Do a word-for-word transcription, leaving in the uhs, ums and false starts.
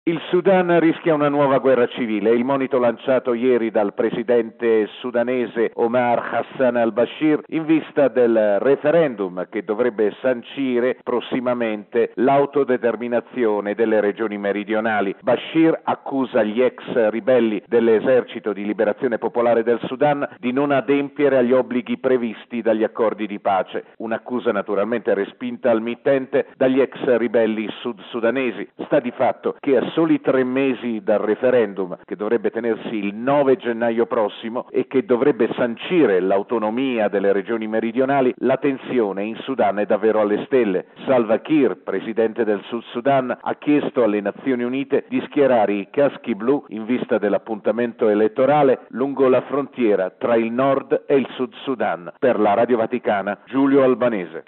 Il Sudan rischia una nuova guerra civile. Il monito lanciato ieri dal presidente sudanese Omar Hassan al-Bashir in vista del referendum che dovrebbe sancire prossimamente l'autodeterminazione delle regioni meridionali. Bashir accusa gli ex ribelli dell'esercito di liberazione popolare del Sudan di non adempiere agli obblighi previsti dagli accordi di pace, un'accusa naturalmente respinta al mittente dagli ex ribelli sud-sudanesi. Sta di fatto che a soli tre mesi dal referendum, che dovrebbe tenersi il nove gennaio prossimo e che dovrebbe sancire l'autonomia delle regioni meridionali, la tensione in Sudan è davvero alle stelle. Salva Kiir, presidente del Sud Sudan, ha chiesto alle Nazioni Unite di schierare i caschi blu in vista dell'appuntamento elettorale lungo la frontiera tra il Nord e il Sud Sudan. Per la Radio Vaticana, Giulio Albanese.